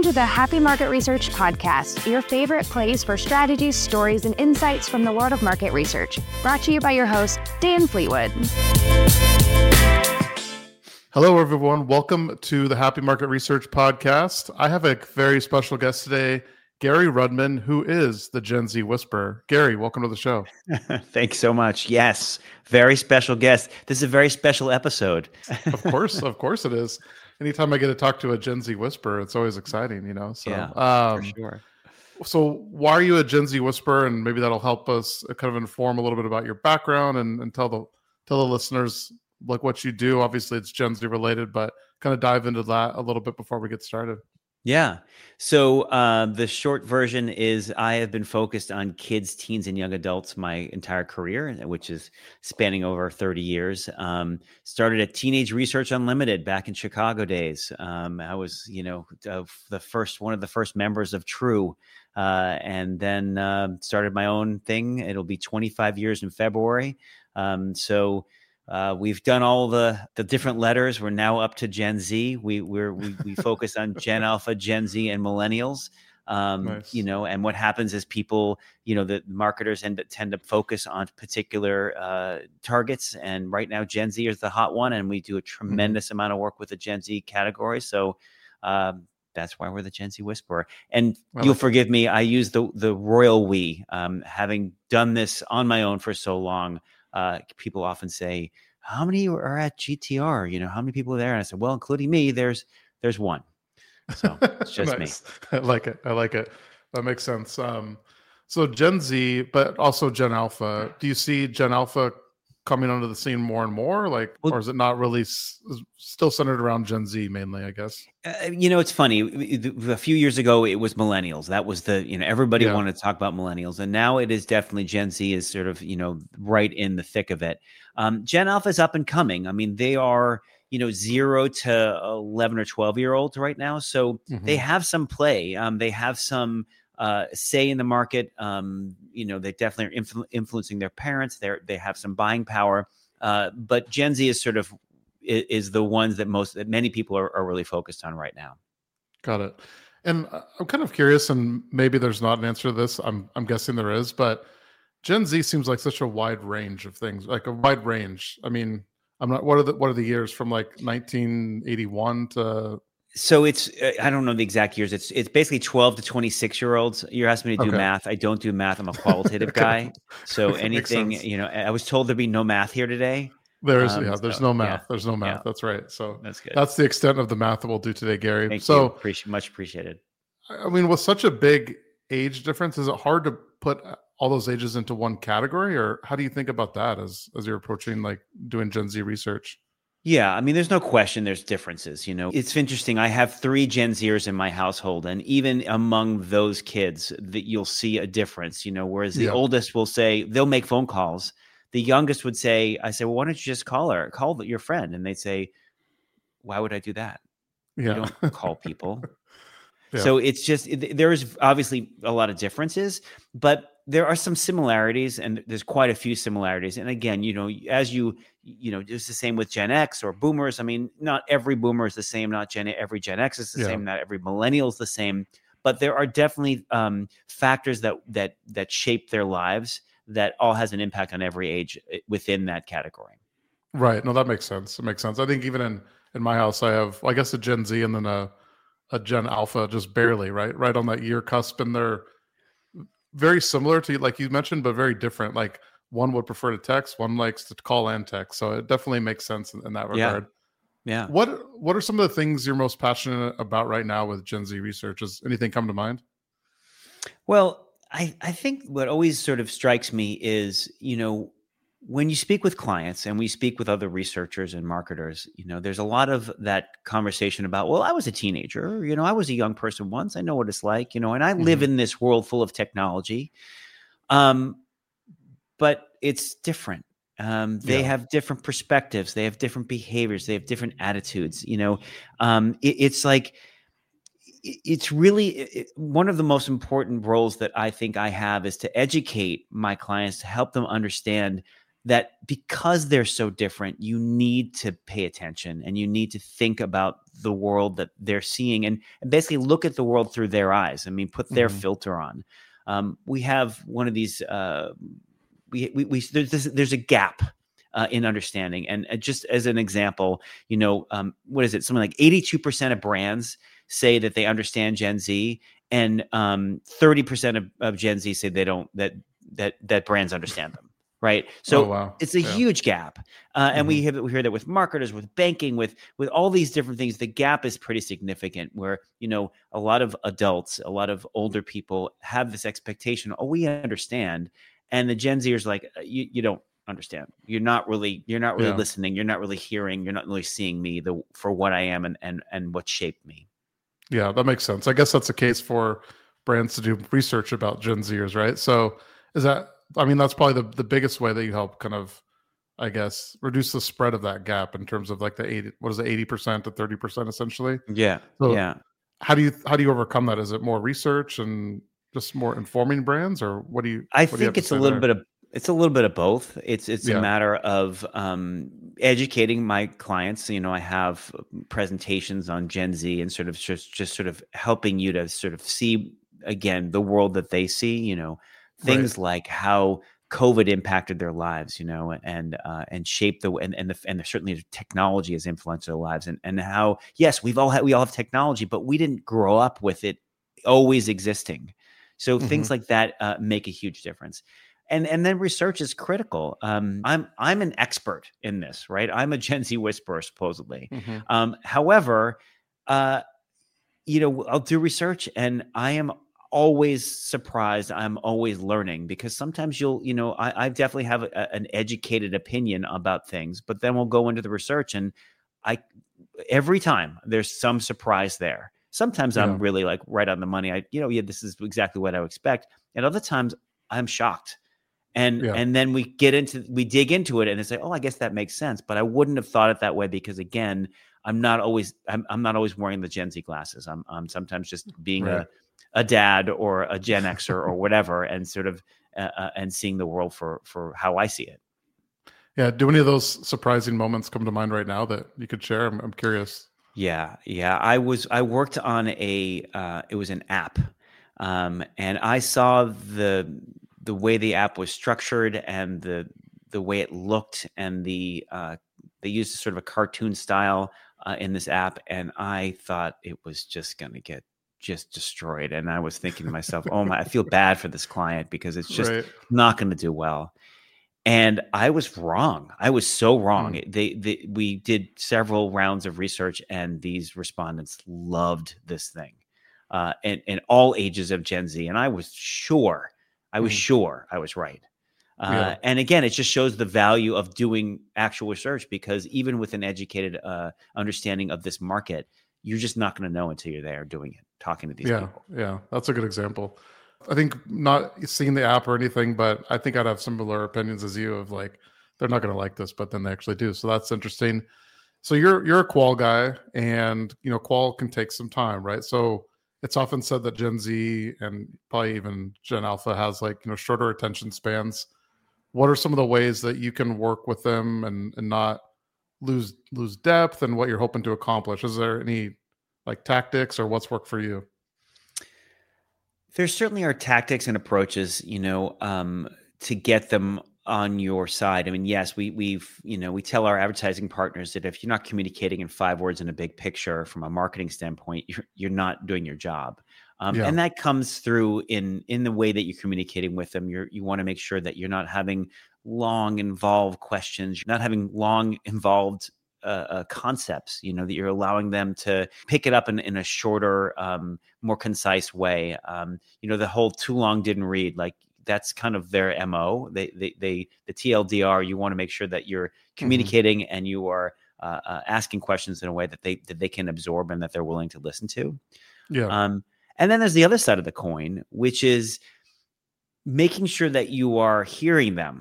to the Happy Market Research Podcast, your favorite place for strategies, stories, and insights from the world of market research. Brought to you by your host, Dan Fleetwood. Hello, everyone. Welcome to the Happy Market Research Podcast. I have a very special guest today, Gary Rudman, who is the Gen Z Whisperer. Gary, welcome to the show. Thanks so much. Yes, very special guest. This is a very special episode. Of course it is. Anytime I get to talk to a Gen Z Whisperer, it's always exciting, you know? So, yeah, for sure. So why are you a Gen Z Whisperer? And maybe that'll help us kind of inform a little bit about your background and tell the listeners like what you do. Obviously, it's Gen Z related, but kind of dive into that a little bit before we get started. Yeah. So the short version is I have been focused on kids, teens, and young adults my entire career, which is spanning over 30 years. Started at Teenage Research Unlimited back in Chicago days. I was, one of the first members of True, and then started my own thing. It'll be 25 years in February. We've done all the different letters. We're now up to Gen Z. We focus on Gen Alpha, Gen Z, and Millennials. Nice. And what happens is people, the marketers tend to focus on particular targets. And right now, Gen Z is the hot one, and we do a tremendous amount of work with the Gen Z category. So that's why we're the Gen Z Whisperer. And you'll forgive me, I use the royal we. Having done this on my own for so long. People often say, how many are at GTR? How many people are there? And I said, well, including me, there's one. So it's just nice. Me. I like it. That makes sense. So Gen Z, but also Gen Alpha. Do you see Gen Alpha coming onto the scene more and more? Or is it not really still centered around Gen Z mainly, I guess? It's funny. A few years ago, it was millennials. That was everybody wanted to talk about millennials. And now it is definitely Gen Z is sort of, right in the thick of it. Gen Alpha is up and coming. I mean, they are, 0 to 11 or 12-year-olds right now. So they have some play. They have some say in the market. They definitely are influencing their parents. They have some buying power. But Gen Z is sort of is the ones that many people are really focused on right now. Got it. And I'm kind of curious, and maybe there's not an answer to this. I'm guessing there is, but Gen Z seems like such a wide range of things, like a wide range. I mean, what are the years from like 1981 to? So it's, I don't know the exact years. It's basically 12 to 26-year-olds. You're asking me to do math. I don't do math. I'm a qualitative guy. So anything, I was told there'd be no math here today. There's no math. Yeah. There's no math. Yeah. That's right. So that's good. That's the extent of the math that we'll do today, Gary. Thank you. Much appreciated. I mean, with such a big age difference, is it hard to put all those ages into one category, or how do you think about that as you're approaching like doing Gen Z research? Yeah, I mean, there's no question there's differences. It's interesting. I have 3 Gen Zers in my household, and even among those kids, that you'll see a difference. Whereas the oldest will say they'll make phone calls. The youngest would say, I say, well, why don't you just call your friend? And they'd say, why would I do that? You don't call people. So it's just, there's obviously a lot of differences, but there are some similarities, and there's quite a few similarities. And again, as it's the same with Gen X or boomers. I mean, not every boomer is the same. Not every Gen X is the same. Not every millennial is the same. But there are definitely factors that shape their lives that all has an impact on every age within that category. Right. No, that makes sense. It makes sense. I think even in my house, I have, I guess, a Gen Z and then a Gen Alpha, just barely, right on that year cusp. And they're very similar to, like you mentioned, but very different. Like one would prefer to text, one likes to call and text. So it definitely makes sense in that regard. Yeah. What are some of the things you're most passionate about right now with Gen Z research? Does anything come to mind? Well, I think what always sort of strikes me is, when you speak with clients and we speak with other researchers and marketers, there's a lot of that conversation about, well, I was a teenager, I was a young person once, I know what it's like, and I live in this world full of technology. But it's different. They have different perspectives. They have different behaviors. They have different attitudes. It's like, it's really one of the most important roles that I think I have is to educate my clients, to help them understand that because they're so different, you need to pay attention and you need to think about the world that they're seeing and basically look at the world through their eyes. I mean, put their filter on. We have one of these, there's a gap in understanding. And just as an example, what is it? Something like 82% of brands say that they understand Gen Z, and 30% of Gen Z say they don't, that brands understand them. Right. So it's a huge gap. And we hear that with marketers, with banking, with all these different things. The gap is pretty significant where, a lot of adults, a lot of older people have this expectation. Oh, we understand. And the Gen Zers like, you don't understand. You're not really listening. You're not really hearing. You're not really seeing me for what I am and what shaped me. Yeah, that makes sense. I guess that's the case for brands to do research about Gen Zers, right? So that's probably the biggest way that you help kind of, I guess, reduce the spread of that gap in terms of like the 80% to 30% essentially. Yeah. So yeah. How do you overcome that? Is it more research and just more informing brands, or what do you? I think it's a little bit of both. It's a matter of educating my clients. I have presentations on Gen Z and sort of just sort of helping you to sort of see again the world that they see. Things like how COVID impacted their lives, and shaped and certainly technology has influenced their lives, and how yes, we all have technology, but we didn't grow up with it always existing. So things like that make a huge difference. And then research is critical. I'm an expert in this, right? I'm a Gen Z whisperer, supposedly. However, I'll do research, and I am always surprised. I'm always learning, because sometimes I definitely have an educated opinion about things, but then we'll go into the research, and every time there's some surprise there. Sometimes I'm really like right on the money. This is exactly what I would expect. And other times I'm shocked. And then we dig into it and it's like, oh, I guess that makes sense. But I wouldn't have thought it that way because, again, I'm not always wearing the Gen Z glasses. I'm sometimes just being a dad or a Gen Xer or whatever, and sort of and seeing the world for how I see it. Yeah. Do any of those surprising moments come to mind right now that you could share? I'm curious. Yeah. I worked on it was an app, and I saw the way the app was structured and the way it looked, and they used sort of a cartoon style in this app, and I thought it was just going to get destroyed. And I was thinking to myself, oh my, I feel bad for this client because it's just not going to do well. And I was wrong. I was so wrong. We did several rounds of research, and these respondents loved this thing, and all ages of Gen Z. And I was sure I was right. And again, it just shows the value of doing actual research, because even with an educated understanding of this market, you're just not going to know until you're there doing it, talking to these people. Yeah, that's a good example. I think not seeing the app or anything, but I think I'd have similar opinions as you of like, they're not going to like this, but then they actually do. So that's interesting. So you're a qual guy, and qual can take some time, right? So it's often said that Gen Z and probably even Gen Alpha has shorter attention spans. What are some of the ways that you can work with them and not lose depth and what you're hoping to accomplish? Is there any tactics or what's worked for you? There certainly are tactics and approaches, to get them on your side. I mean, yes, we tell our advertising partners that if you're not communicating in 5 words in a big picture from a marketing standpoint, you're not doing your job. And that comes through in the way that you're communicating with them. You want to make sure that you're not having long involved questions, you're not having long involved concepts, that you're allowing them to pick it up in a shorter, more concise way. The whole too long didn't read, that's kind of their MO. The TLDR, you want to make sure that you're communicating and you are asking questions in a way that they can absorb and that they're willing to listen to. Yeah. And then there's the other side of the coin, which is making sure that you are hearing them.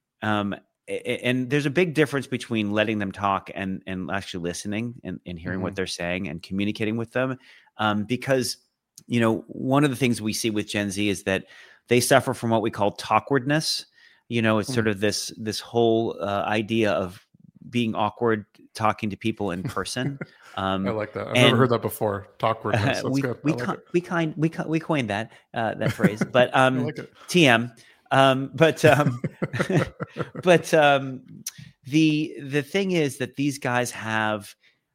And there's a big difference between letting them talk and actually listening and hearing what they're saying and communicating with them. Because, one of the things we see with Gen Z is that they suffer from what we call talkwardness. It's sort of this whole idea of being awkward talking to people in person. I like that. I've never heard that before. Talkwardness. That's good. We coined that phrase, but I like it. TM. The thing is that these guys have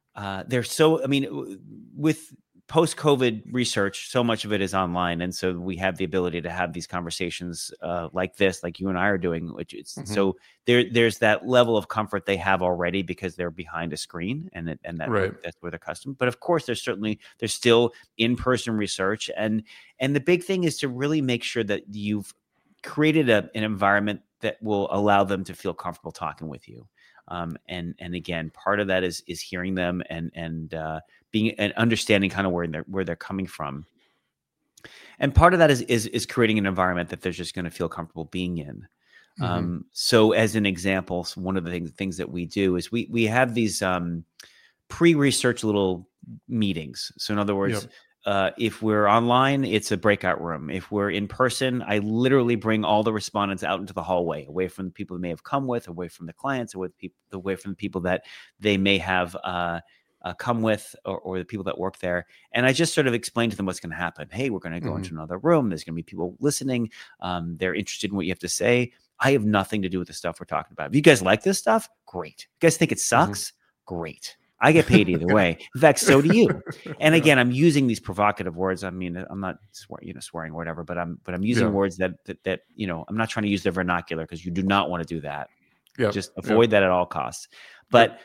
with post-COVID research, so much of it is online, and so we have the ability to have these conversations like this, like you and I are doing. Which is so there's that level of comfort they have already because they're behind a screen, and that's where they're accustomed. But of course, there's still in-person research, and the big thing is to really make sure that you've created an environment that will allow them to feel comfortable talking with you. And again, part of that is hearing them and being and understanding kind of where they're coming from. And part of that is creating an environment that they're just going to feel comfortable being in. So as an example, one of the things that we do is we have these pre-research little meetings. So in other words, if we're online, it's a breakout room. If we're in person, I literally bring all the respondents out into the hallway, away from the people they may have come with, away from the clients, away from the people that they may have come with, or the people that work there. And I just sort of explain to them what's going to happen. Hey, we're going to go into another room. There's going to be people listening. They're interested in what you have to say. I have nothing to do with the stuff we're talking about. If you guys like this stuff, great. You guys think it sucks? Great. I get paid either way. In fact, so do you. And again, I'm using these provocative words. I mean, I'm not swearing or whatever, but I'm using words that I'm not trying to use the vernacular because you do not want to do that. Just avoid that at all costs. But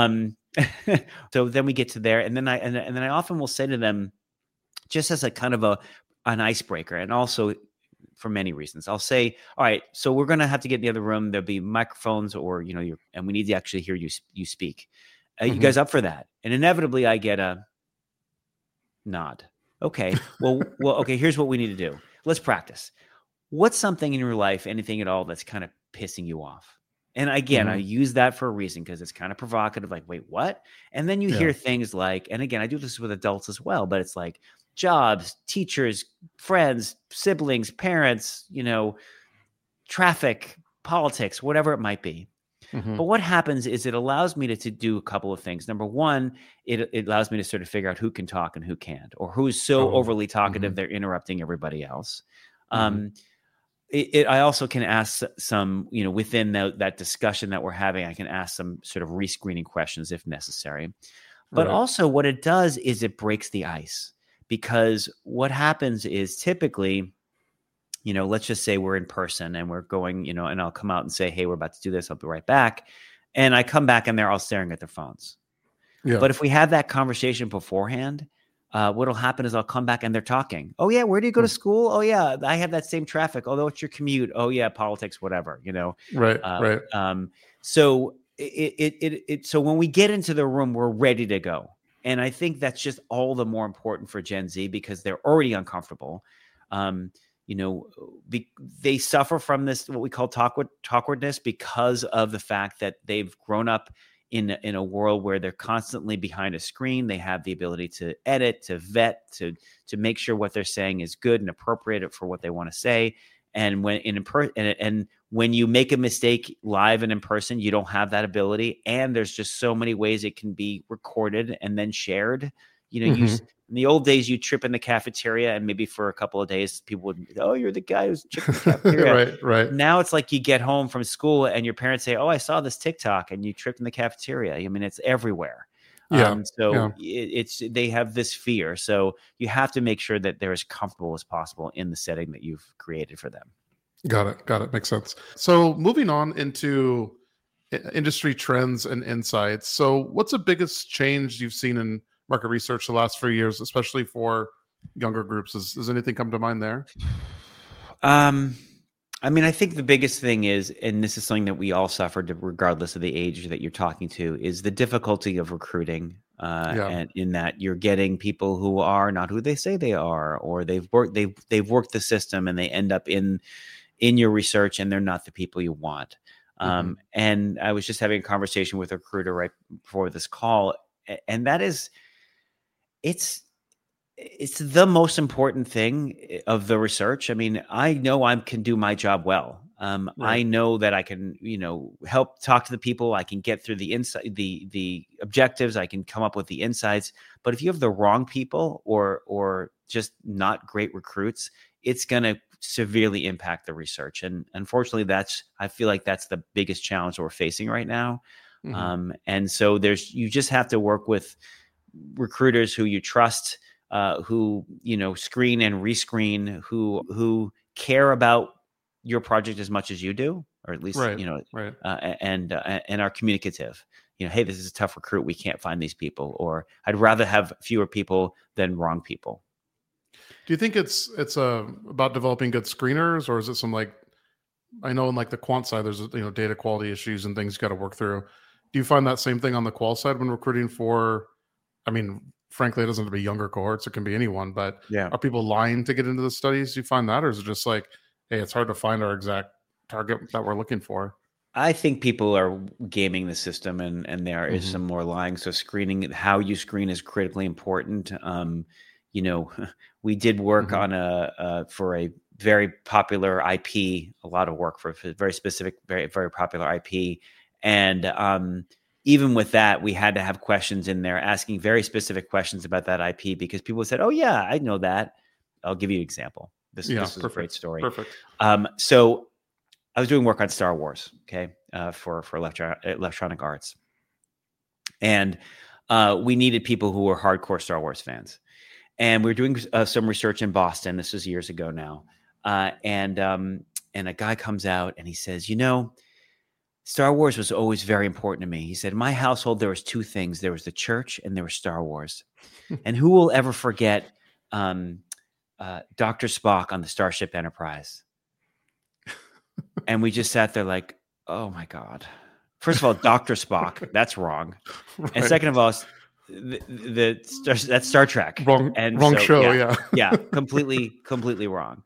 so then we get to there, and then I often will say to them, just as a kind of an icebreaker, and also for many reasons, I'll say, all right, so we're going to have to get in the other room. There'll be microphones, or and we need to actually hear you speak. You guys up for that? And inevitably I get a nod. Okay. Well, okay. Here's what we need to do. Let's practice. What's something in your life, anything at all, that's kind of pissing you off? And again, I use that for a reason because it's kind of provocative. Like, wait, what? And then you hear things like, and again, I do this with adults as well, but it's like jobs, teachers, friends, siblings, parents, traffic, politics, whatever it might be. But what happens is it allows me to do a couple of things. Number one, it allows me to sort of figure out who can talk and who can't, or who's so overly talkative they're interrupting everybody else. I also can ask some, within that discussion that we're having, I can ask some sort of rescreening questions if necessary. But also what it does is it breaks the ice, because what happens is typically, let's just say we're in person and we're going, and I'll come out and say, hey, we're about to do this. I'll be right back. And I come back and they're all staring at their phones. But if we have that conversation beforehand, what'll happen is I'll come back and they're talking. Oh yeah. Where do you go to school? Oh yeah. I have that same traffic. Although it's your commute. Oh yeah. Politics, whatever, Right. So so when we get into the room, we're ready to go. And I think that's just all the more important for Gen Z because they're already uncomfortable. They suffer from this, what we call talkwardness, because of the fact that they've grown up in a world where they're constantly behind a screen. They have the ability to edit, to vet, to make sure what they're saying is good and appropriate for what they want to say. And when you make a mistake live and in person, you don't have that ability. And there's just so many ways it can be recorded and then shared. In the old days, you trip in the cafeteria, and maybe for a couple of days, people would, oh, you're the guy who's tripping in the cafeteria. Right. Now it's like you get home from school and your parents say, oh, I saw this TikTok, and you tripped in the cafeteria. I mean, it's everywhere. They have this fear. So you have to make sure that they're as comfortable as possible in the setting that you've created for them. Got it. Makes sense. So moving on into industry trends and insights. So what's the biggest change you've seen in market research the last few years, especially for younger groups? Does anything come to mind there? I think the biggest thing is, and this is something that we all suffered regardless of the age that you're talking to, is the difficulty of recruiting. And in that you're getting people who are not who they say they are, or they've worked the system and they end up in your research and they're not the people you want. And I was just having a conversation with a recruiter right before this call, and that is, it's the most important thing of the research. I mean, I know I can do my job well. I know that I can, help talk to the people. I can get through the insight, the objectives. I can come up with the insights. But if you have the wrong people or just not great recruits, it's going to severely impact the research. And unfortunately, I feel like that's the biggest challenge we're facing right now. Mm-hmm. And so you just have to work with recruiters who you trust, who, screen and rescreen, who care about your project as much as you do, or at least, and are communicative. Hey, this is a tough recruit. We can't find these people, or I'd rather have fewer people than wrong people. Do you think it's about developing good screeners, or is it some I know in the quant side, there's data quality issues and things you got to work through. Do you find that same thing on the qual side when recruiting for? I mean, frankly, it doesn't have to be younger cohorts; it can be anyone. But are people lying to get into the studies? Do you find that, or is it just hey, it's hard to find our exact target that we're looking for? I think people are gaming the system, and there is some more lying. So screening, how you screen, is critically important. We did work on for a very popular IP, a lot of work for a very specific, very, very popular IP. And even with that, we had to have questions in there asking very specific questions about that IP, because people said, oh yeah, I know that. I'll give you an example. This is a great story. Perfect. So I was doing work on Star Wars, for Electronic Arts. And we needed people who were hardcore Star Wars fans. And we were doing some research in Boston. This was years ago now. And a guy comes out and he says, Star Wars was always very important to me. He said, in my household, there was two things. There was the church and there was Star Wars. And who will ever forget Dr. Spock on the Starship Enterprise? And we just sat there like, oh my God. First of all, Dr. Spock, that's wrong. Right. And second of all, that's Star Trek. Wrong show, yeah, completely wrong.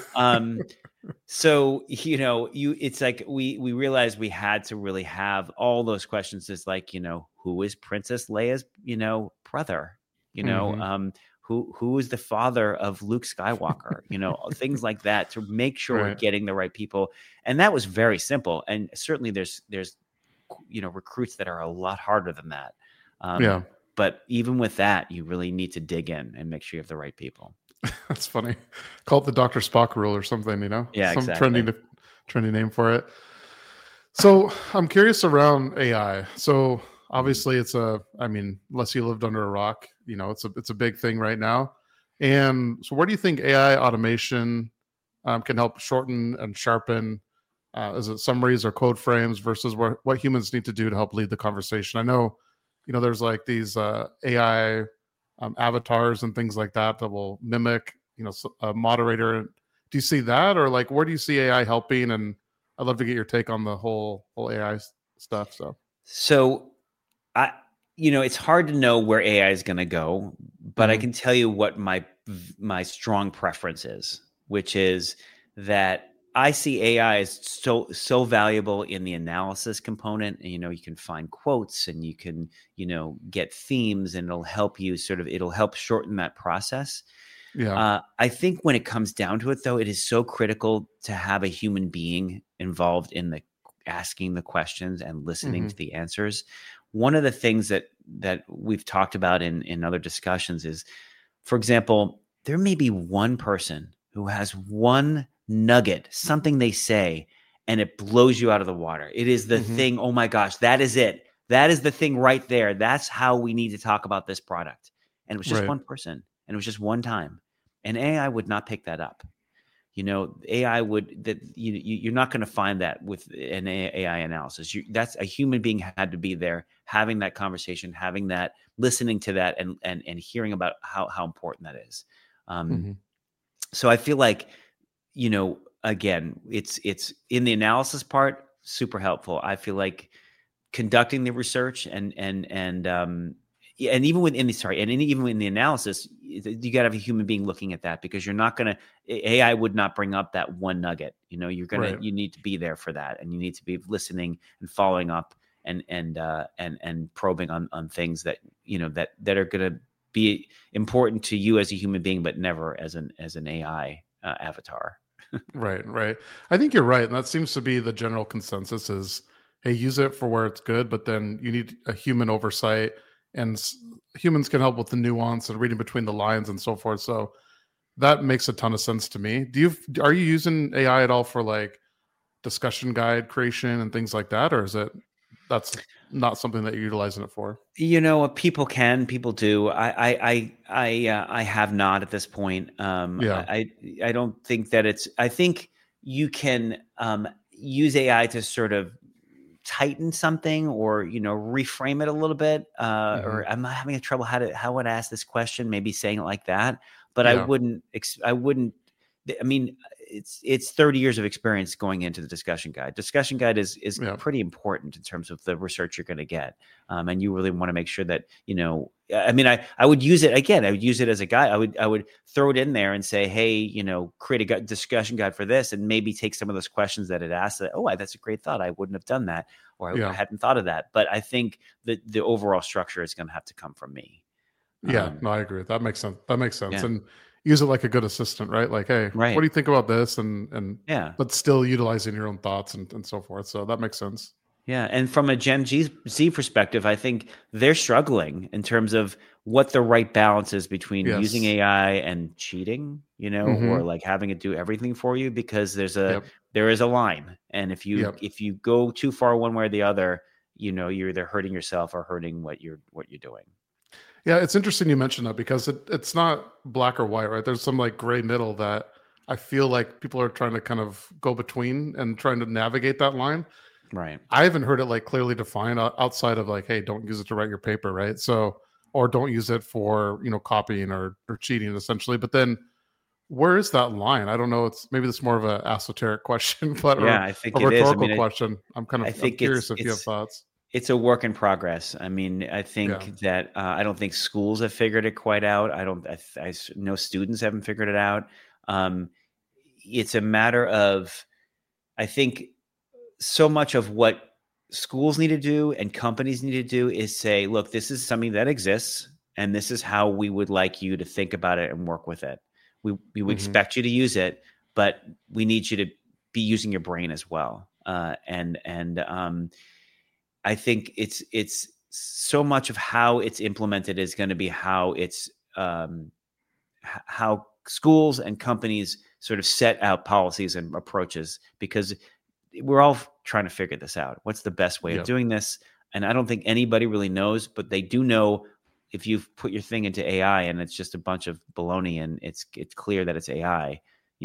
So it's like we realized we had to really have all those questions. It's who is Princess Leia's brother? Who is the father of Luke Skywalker? Things like that, to make sure we're getting the right people. And that was very simple. And certainly there's recruits that are a lot harder than that. But even with that, you really need to dig in and make sure you have the right people. That's funny. Call it the Dr. Spock rule or something, Yeah, some exactly. trendy name for it. So I'm curious around AI. So obviously unless you lived under a rock, it's a big thing right now. And so where do you think AI automation can help shorten and sharpen? Is it summaries or code frames versus what humans need to do to help lead the conversation? I know, there's these AI avatars and things like that will mimic, a moderator. Do you see that, or where do you see AI helping? And I'd love to get your take on the whole AI stuff. So it's hard to know where AI is going to go, but I can tell you what my strong preference is, which is that I see AI as so valuable in the analysis component. And, you can find quotes and you can, get themes, and it'll help you it'll help shorten that process. Yeah. I think when it comes down to it, though, it is so critical to have a human being involved in the asking the questions and listening to the answers. One of the things that we've talked about in other discussions is, for example, there may be one person who has one nugget, something they say, and it blows you out of the water. It is the thing. Oh my gosh, that is it. That is the thing right there. That's how we need to talk about this product. And it was just one person, and it was just one time. And AI would not pick that up. AI you're not going to find that with an AI analysis. That's a human being had to be there, having that conversation, having that, listening to that, and hearing about how important that is. So I feel like, again, it's in the analysis part, super helpful. I feel like conducting the research and even within even in the analysis, you got to have a human being looking at that, because you're not going to, AI would not bring up that one nugget. You're going to, you need to be there for that, and you need to be listening and following up and probing on things that, that are going to be important to you as a human being, but never as an AI avatar. Right, right. I think you're right, and that seems to be the general consensus is, hey, use it for where it's good, but then you need a human oversight, and humans can help with the nuance and reading between the lines and so forth. So that makes a ton of sense to me. Are you using AI at all for like discussion guide creation and things like that, or is that's not something that you're utilizing it for? People do. I have not at this point. Yeah. I don't think that I think you can use AI to sort of tighten something or reframe it a little bit. Or I'm not having a trouble how would I ask this question? Maybe saying it like that, but Yeah. I wouldn't. I mean, it's 30 years of experience going into the discussion guide. Discussion guide is pretty important in terms of the research you're going to get. And you really want to make sure that, I mean, I would use it again. I would use it as a guide. I would throw it in there and say, hey, create a discussion guide for this, and maybe take some of those questions that it asked that, that's a great thought. I wouldn't have done that, or I hadn't thought of that. But I think that the overall structure is going to have to come from me. Yeah, no, I agree. That makes sense. Yeah. And use it like a good assistant, right? Like, hey, right. What do you think about this? And yeah, but still utilizing your own thoughts and so forth. So that makes sense. Yeah. And from a Gen Z perspective, I think they're struggling in terms of what the right balance is between using AI and cheating, or like having it do everything for you, because there is a line. And if you go too far one way or the other, you're either hurting yourself or hurting what you're doing. Yeah, it's interesting you mentioned that, because it's not black or white, right? There's some like gray middle that I feel like people are trying to kind of go between and trying to navigate that line. Right. I haven't heard it like clearly defined outside of like, hey, don't use it to write your paper, right? So, or don't use it for, copying or cheating essentially. But then where is that line? I don't know. Maybe it's more of an esoteric question, but I think a rhetorical question. I'm curious if you have thoughts. It's a work in progress. I mean, I think that I don't think schools have figured it quite out. I know students haven't figured it out. It's a matter of, I think, so much of what schools need to do and companies need to do is say, look, this is something that exists, and this is how we would like you to think about it and work with it. We would expect you to use it, but we need you to be using your brain as well. I think it's so much of how it's implemented is going to be how it's how schools and companies sort of set out policies and approaches, because we're all trying to figure this out. What's the best way of doing this? And I don't think anybody really knows, but they do know if you put your thing into AI and it's just a bunch of baloney and it's clear that it's AI,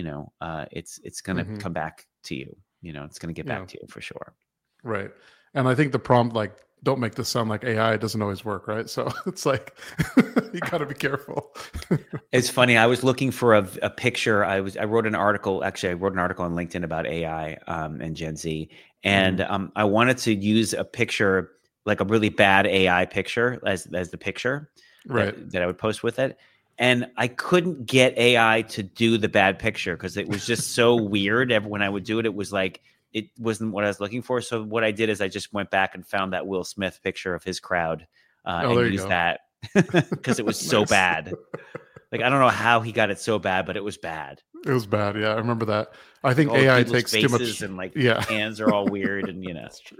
it's going to come back to you. It's going to get back to you for sure. Right. And I think the prompt, like, don't make this sound like AI, doesn't always work, right? So it's like, you got to be careful. It's funny. I was looking for a picture. I wrote an article on LinkedIn about AI and Gen Z. And I wanted to use a picture, like a really bad AI picture as the picture that I would post with it. And I couldn't get AI to do the bad picture because it was just so weird. When I would do it, it was like, it wasn't what I was looking for. So what I did is I just went back and found that Will Smith picture of his crowd and used that because it was so bad. Like, I don't know how he got it so bad, but it was bad. It was bad. Yeah, I remember that. I think AI takes too much, and hands are all weird, and That's true.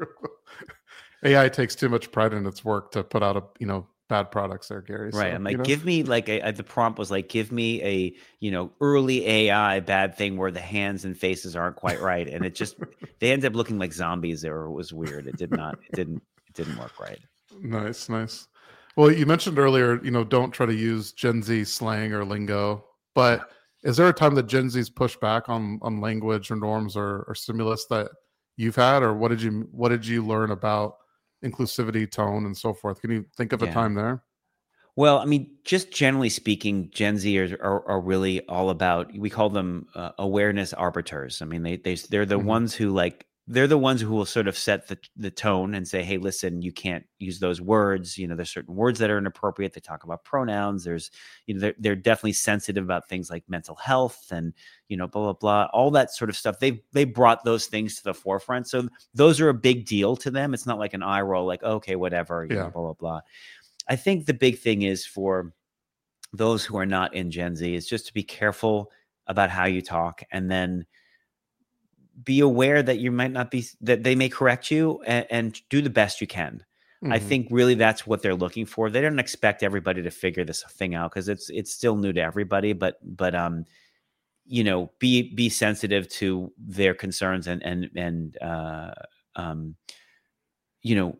AI takes too much pride in its work to put out bad products there, Gary. Right. So, I'm like, give me the prompt was like, give me a, early AI bad thing where the hands and faces aren't quite right. And it just, they ended up looking like zombies there. It was weird. It didn't work right. Nice. Well, you mentioned earlier, don't try to use Gen Z slang or lingo, but is there a time that Gen Z's pushed back on language or norms or stimulus that you've had, or what did you learn about inclusivity, tone, and so forth? Can you think of a time there? Well, I mean, just generally speaking, Gen Z are really all about, we call them awareness arbiters. I mean, they're the ones who they're the ones who will sort of set the tone and say, hey, listen, you can't use those words. There's certain words that are inappropriate. They talk about pronouns. There's, they're definitely sensitive about things like mental health and, blah, blah, blah, all that sort of stuff. They brought those things to the forefront. So those are a big deal to them. It's not like an eye roll, like, okay, whatever, blah, blah, blah. I think the big thing is for those who are not in Gen Z is just to be careful about how you talk, and then be aware that you might not be, that they may correct you, and do the best you can. I think really that's what they're looking for. They don't expect everybody to figure this thing out, because it's still new to everybody, but you know, be sensitive to their concerns, and you know,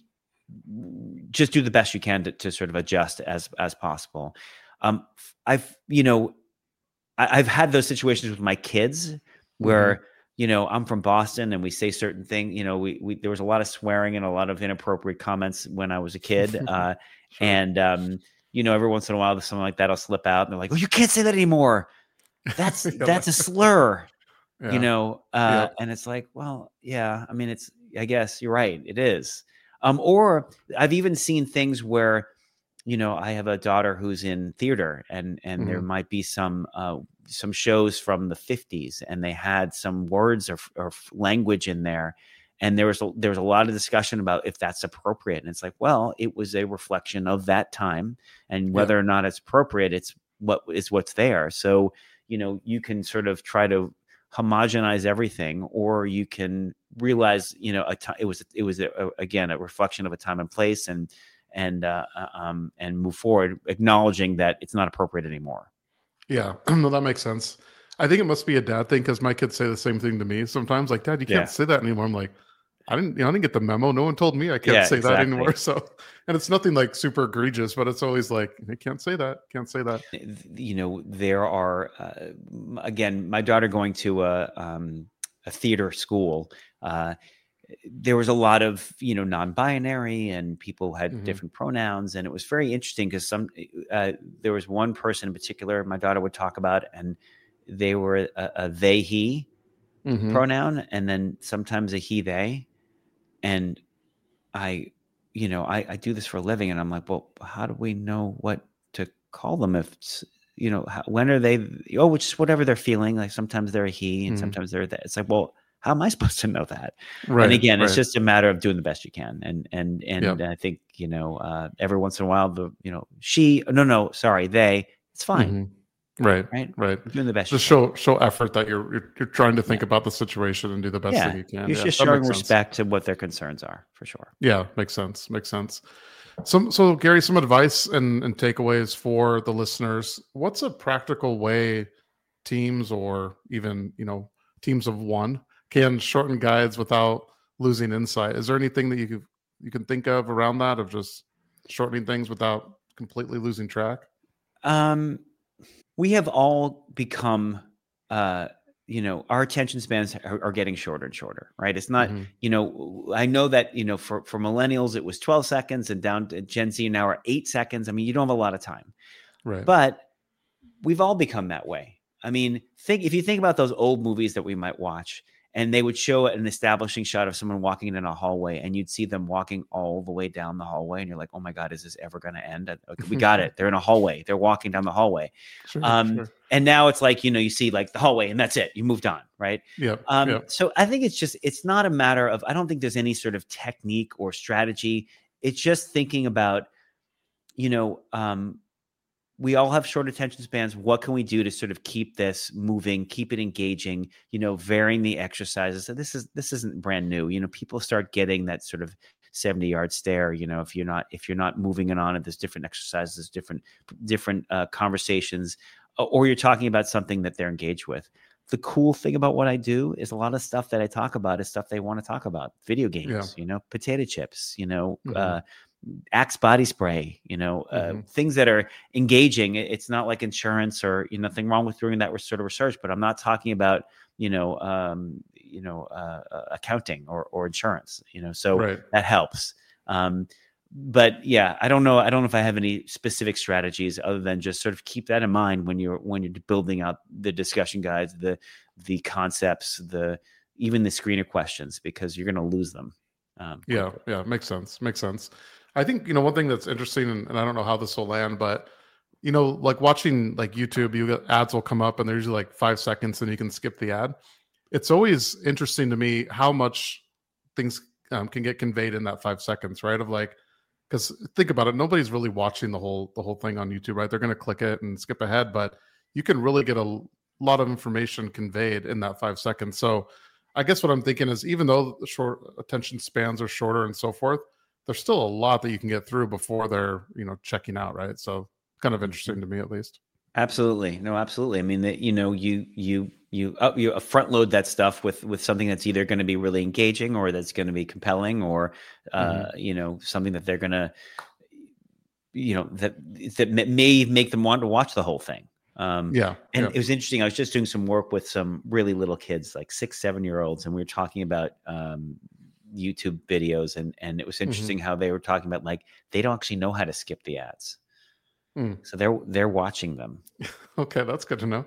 just do the best you can to sort of adjust as possible. I've had those situations with my kids where, you know, I'm from Boston and we say certain things, you know, we there was a lot of swearing and a lot of inappropriate comments when I was a kid. Sure. And, you know, every once in a while, something like that'll slip out and they're like, oh, you can't say that anymore. That's a slur, you know? And it's like, well, yeah, I mean, I guess you're right. It is. Or I've even seen things where, you know, I have a daughter who's in theater, and there might be some shows from the 50s, and they had some words or language in there, and there was a lot of discussion about if that's appropriate. And it's like, well, it was a reflection of that time, and whether or not it's appropriate, it's what's there. So, you know, you can sort of try to homogenize everything, or you can realize, you know, it was again a reflection of a time and place, and move forward, acknowledging that it's not appropriate anymore. Yeah, no, that makes sense. I think it must be a dad thing, because my kids say the same thing to me sometimes. Like, Dad, you can't say that anymore. I'm like, I didn't get the memo. No one told me I can't say that anymore. So, and it's nothing like super egregious, but it's always like, I can't say that. Can't say that. You know, there are again, my daughter going to a theater school. There was a lot of, you know, non-binary, and people had different pronouns, and it was very interesting because there was one person in particular my daughter would talk about, and they were a they he pronoun, and then sometimes a he they, and I do this for a living, and I'm like, well, how do we know what to call them? If it's, you know, when are they? Oh, which is whatever they're feeling. Like sometimes they're a he, and sometimes they're that. It's like, well, how am I supposed to know that? Right, and again, it's just a matter of doing the best you can. And I think, you know, every once in a while, they, it's fine. Right. You're doing the best. Just show effort that you're trying to think about the situation and do the best thing you can. You're just showing respect to what their concerns are, for sure. Yeah, makes sense. So Gary, some advice and takeaways for the listeners. What's a practical way teams, or even, you know, teams of one, can shorten guides without losing insight? Is there anything that you can think of around that, of just shortening things without completely losing track? We have all become, you know, our attention spans are getting shorter and shorter, right? It's not, you know, I know that, you know, for millennials, it was 12 seconds, and down to Gen Z now are 8 seconds. I mean, you don't have a lot of time, right? But we've all become that way. I mean, if you think about those old movies that we might watch, and they would show an establishing shot of someone walking in a hallway, and you'd see them walking all the way down the hallway, and you're like, oh my God, is this ever going to end? Okay, we got it. They're in a hallway. They're walking down the hallway. Sure. And now it's like, you know, you see like the hallway, and that's it. You moved on, right? Yeah. So I think it's not a matter of, I don't think there's any sort of technique or strategy. It's just thinking about, you know, we all have short attention spans. What can we do to sort of keep this moving, keep it engaging, you know, varying the exercises? So this isn't brand new. You know, people start getting that sort of 70-yard stare, you know, if you're not moving it on, and there's different exercises, different conversations, or you're talking about something that they're engaged with. The cool thing about what I do is a lot of stuff that I talk about is stuff they want to talk about. Video games, you know, potato chips, you know, Axe body spray, you know, things that are engaging. It's not like insurance, or, you know, nothing wrong with doing that sort of research, but I'm not talking about, accounting or insurance, you know, so that helps. But yeah, I don't know if I have any specific strategies other than just sort of keep that in mind when you're building out the discussion guides, the concepts, even the screener questions, because you're going to lose them. Yeah, makes sense. I think, you know, one thing that's interesting, and I don't know how this will land, but, you know, like watching like YouTube, ads will come up, and they're usually like 5 seconds, and you can skip the ad. It's always interesting to me how much things can get conveyed in that 5 seconds, right? Of like, because think about it, nobody's really watching the whole thing on YouTube, right? They're going to click it and skip ahead, but you can really get a lot of information conveyed in that 5 seconds. So I guess what I'm thinking is, even though the short attention spans are shorter and so forth, there's still a lot that you can get through before they're, checking out, right? So kind of interesting to me, at least. Absolutely. No, absolutely. I mean, that, you front load that stuff with something that's either going to be really engaging or that's going to be compelling, or, something that they're going to, that may make them want to watch the whole thing. It was interesting. I was just doing some work with some really little kids, like 6-7-year-olds, and we were talking about YouTube videos, and it was interesting how they were talking about, like, they don't actually know how to skip the ads. So they're watching them. Okay, that's good to know.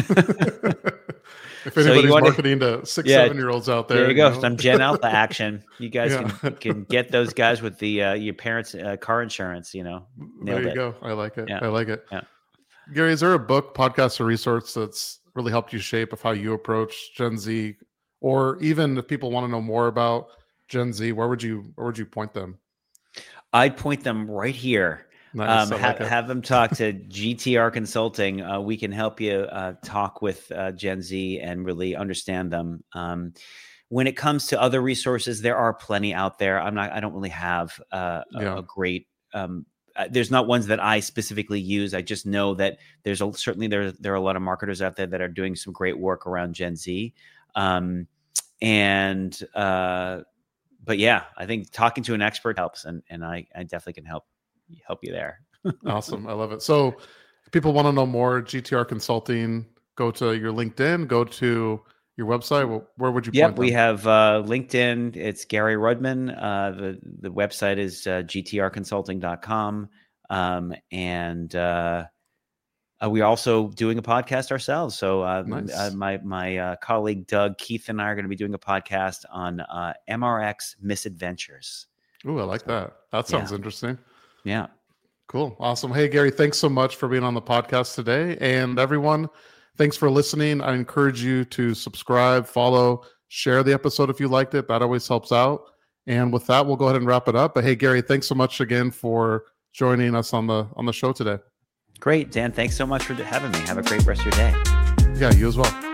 If anybody's marketing to 6-7-year-olds out there, there you go. Some Gen Alpha action. You guys can get those guys with the your parents' car insurance. There you go. I like it. Yeah. I like it. Yeah. Gary, is there a book, podcast, or resource that's really helped you shape of how you approach Gen Z, or even if people want to know more about Gen Z, where would you point them? I'd point them right here. Nice. Have them talk to GTR Consulting. We can help you talk with Gen Z and really understand them. When it comes to other resources, there are plenty out there. I don't really have a great. There's not ones that I specifically use. I just know that there are a lot of marketers out there that are doing some great work around Gen Z. But yeah, I think talking to an expert helps, and I definitely can help you there. Awesome. I love it. So if people want to know more, GTR Consulting, go to your LinkedIn, go to your website. Where would you point them? We have LinkedIn. It's Gary Rudman. The website is gtrconsulting.com. We're also doing a podcast ourselves. So nice. My colleague Doug Keith and I are going to be doing a podcast on MRX misadventures. Ooh, I like that. That sounds interesting. Yeah. Cool. Awesome. Hey, Gary, thanks so much for being on the podcast today. And everyone, thanks for listening. I encourage you to subscribe, follow, share the episode if you liked it. That always helps out. And with that, we'll go ahead and wrap it up. But hey, Gary, thanks so much again for joining us on the show today. Great, Dan. Thanks so much for having me. Have a great rest of your day. Yeah, you as well.